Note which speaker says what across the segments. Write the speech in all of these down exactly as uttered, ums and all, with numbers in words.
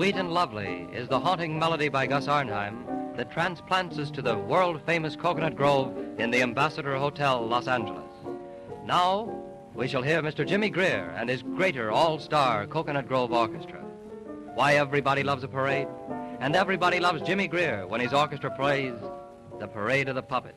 Speaker 1: Sweet and lovely is the haunting melody by Gus Arnheim that transplants us to the world-famous Coconut Grove in the Ambassador Hotel, Los Angeles. Now, we shall hear Mister Jimmy Greer and his greater all-star Coconut Grove Orchestra. Why everybody loves a parade, and everybody loves Jimmy Greer when his orchestra plays the Parade of the Puppets.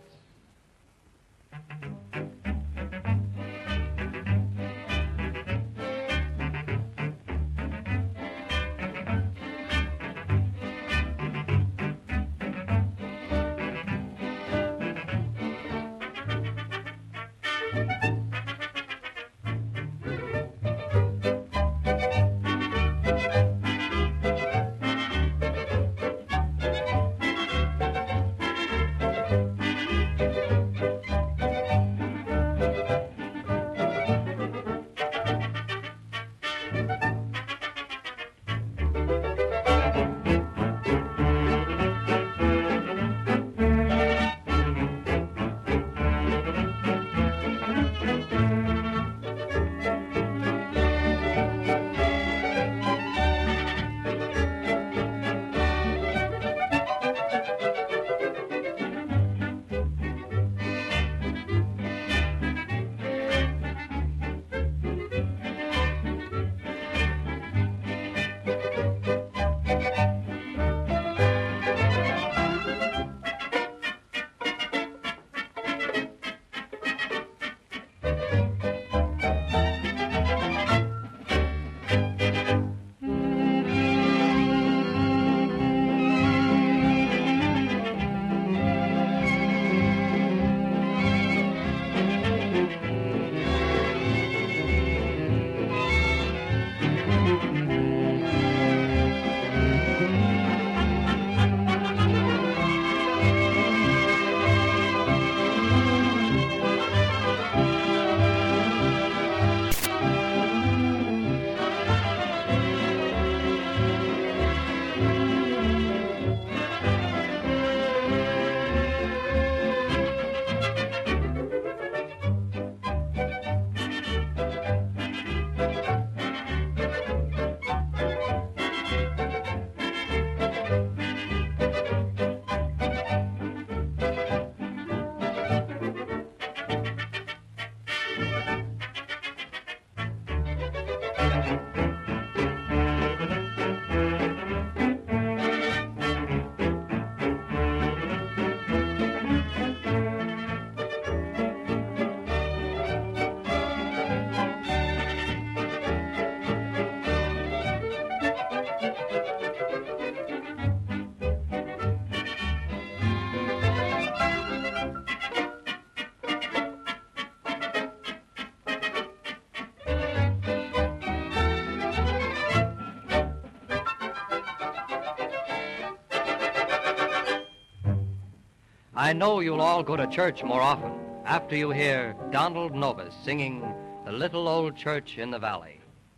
Speaker 1: I know you'll all go to church more often after you hear Donald Novus singing The Little Old Church in the Valley.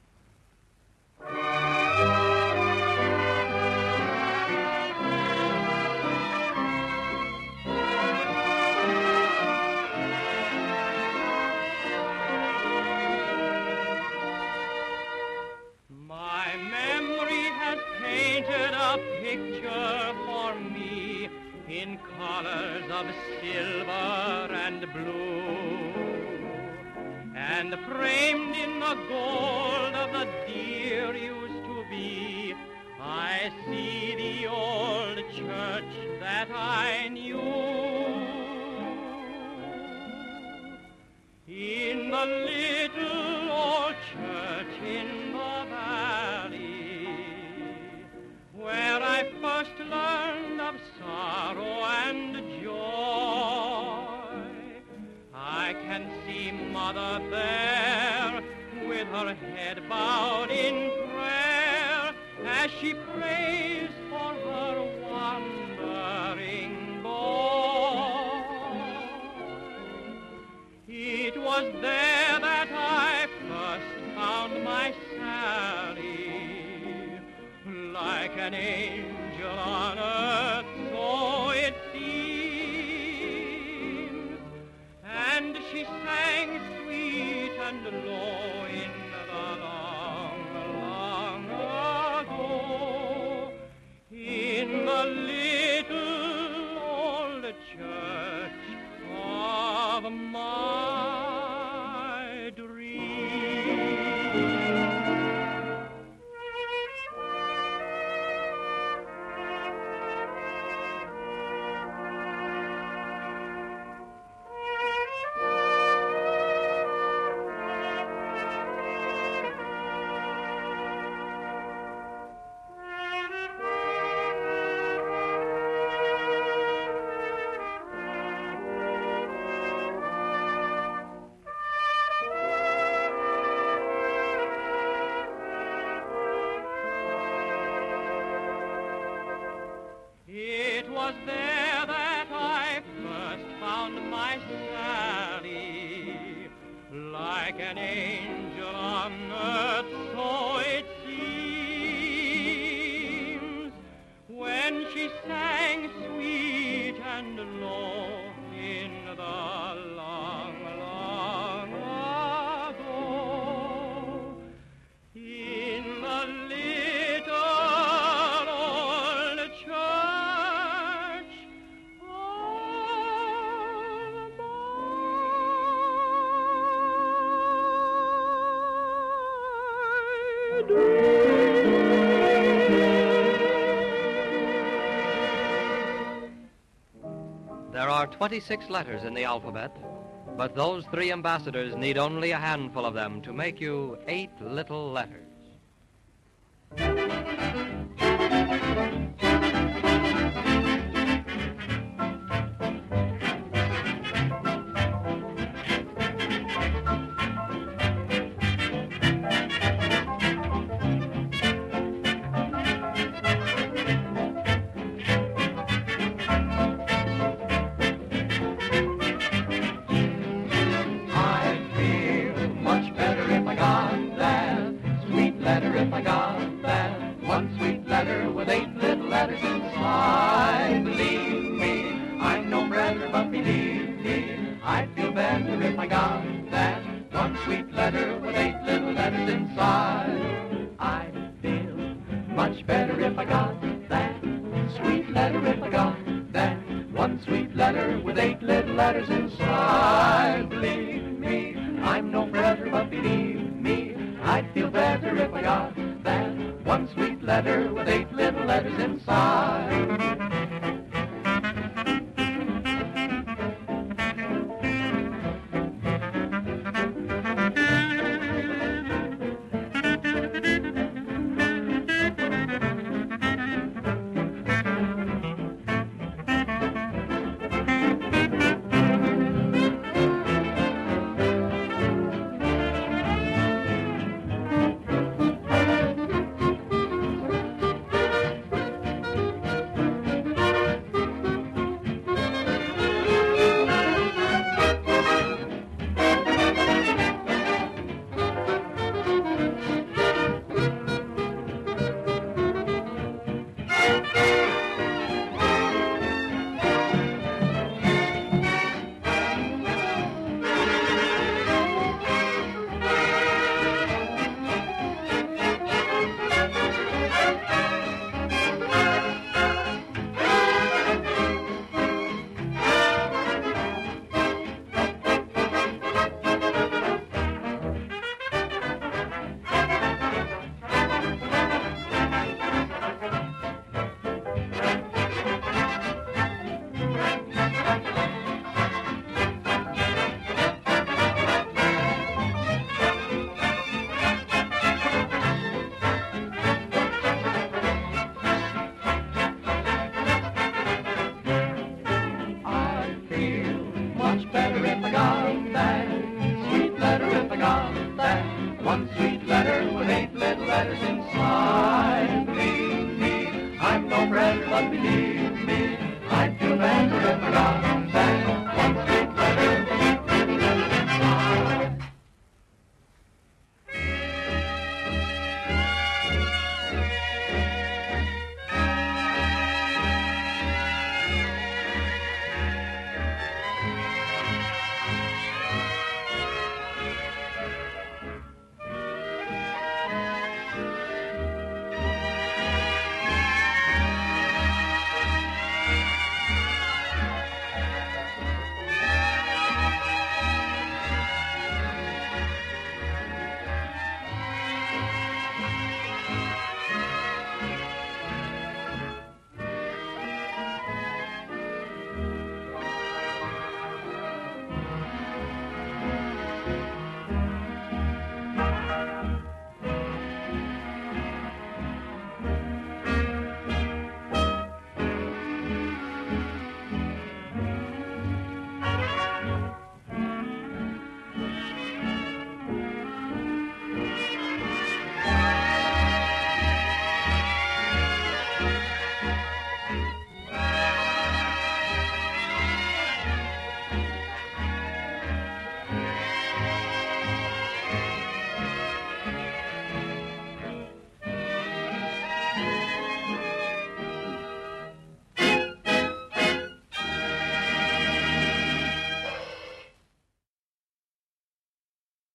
Speaker 2: My memory has painted a picture for me in colors of silver and blue, and framed in the gold of the dear used to be, I see the old church that I knew. In the little old church in the valley, where I first learned of sorrow and joy, I can see Mother there with her head bowed in prayer as she prays for her wandering boy. It was there that I first found my Sally, like an angel on earth, so it seems, and she sang sweet and low in the long, long ago. of my dream. It was there that I first found my Sally, like an angel on earth, so it seems, when she sang sweet and low in the long, long ago, in the little old church of my dream.
Speaker 1: There are twenty-six letters in the alphabet, but those three ambassadors need only a handful of them to make you eight little letters.
Speaker 3: If I got that one sweet letter with eight little letters inside, believe me, I'm no brother, but believe me, I'd feel better if I got that one sweet letter with eight little letters inside. I'd feel much better if I got that sweet letter, if I got that one sweet letter with eight little letters inside. Believe me, I'm no brother, but believe me, I'd feel better if I got that one sweet letter with eight little letters inside.